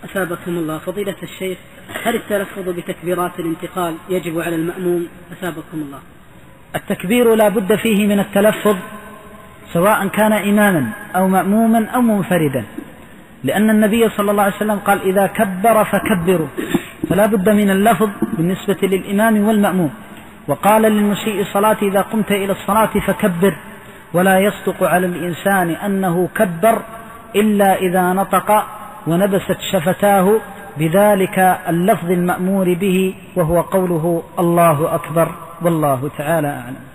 أثابكم الله. فضيلة الشيخ، هل التلفظ بتكبيرات الانتقال يجب على المأموم؟ أثابكم الله. التكبير لا بد فيه من التلفظ سواء كان إماما أو مأموما أو منفردا، لأن النبي صلى الله عليه وسلم قال إذا كبر فكبروا، فلا بد من اللفظ بالنسبة للإمام والمأموم. وقال للمسيء الصلاة إذا قمت إلى الصلاة فكبر، ولا يصدق على الإنسان أنه كبر إلا إذا نطق ونبست شفتاه بذلك اللفظ المأمور به، وهو قوله الله أكبر، والله تعالى أعلم.